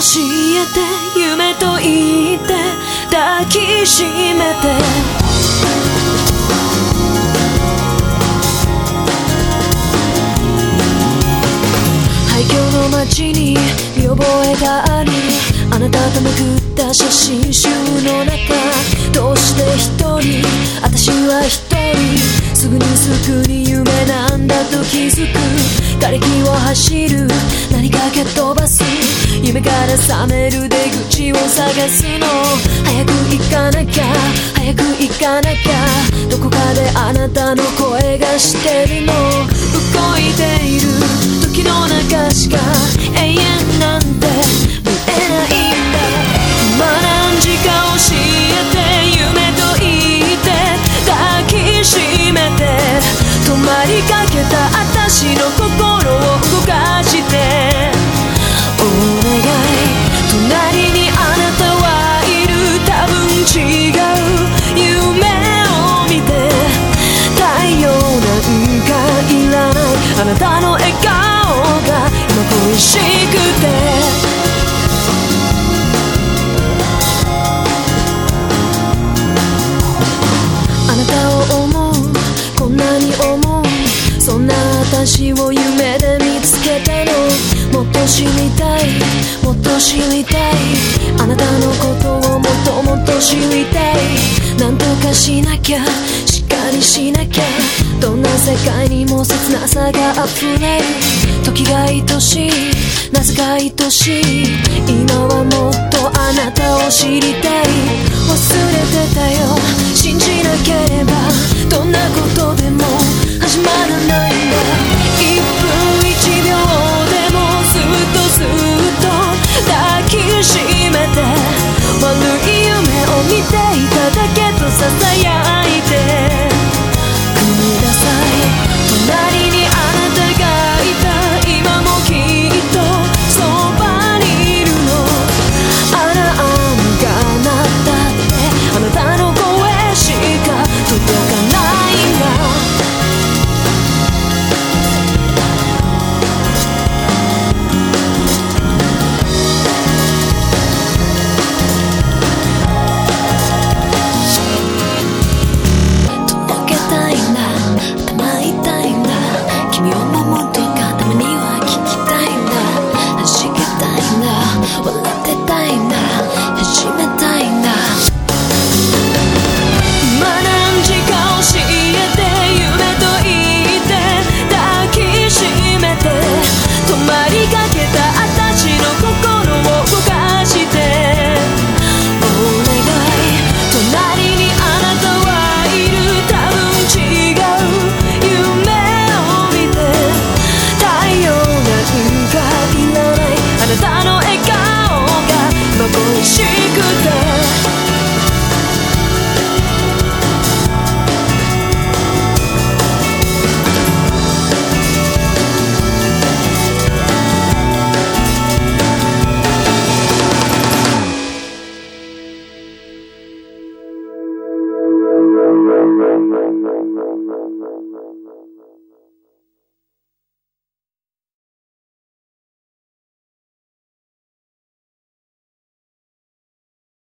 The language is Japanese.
えて夢と言って抱きしめて廃墟の街に見覚えがあるあなたとめくった写真集の中どうして一人私は一人すぐに夢なんだと気づく瓦礫を走る何か蹴飛ばす夢から覚める出口を探すの早く行かなきゃ早く行かなきゃどこかであなたの声がしてるの動いている時の中しか永遠なんて見えないんだ今何時か教えて夢と言って抱きしめて止まりかけた私の心を動かしてお願い隣にあなたはいる多分違う夢を見て太陽なんかいらないあなたの笑顔が今恋しくてあなたを思うこんなに思うそんな私を夢で見つけたのもっと知りたいもっと知りたいあなたのことをもっともっと知りたいなんとかしなきゃしっかりしなきゃどんな世界にも切なさが溢れる時が愛しいなぜか愛しい今はもっとあなたを知りたい忘れてたよ信じなきゃ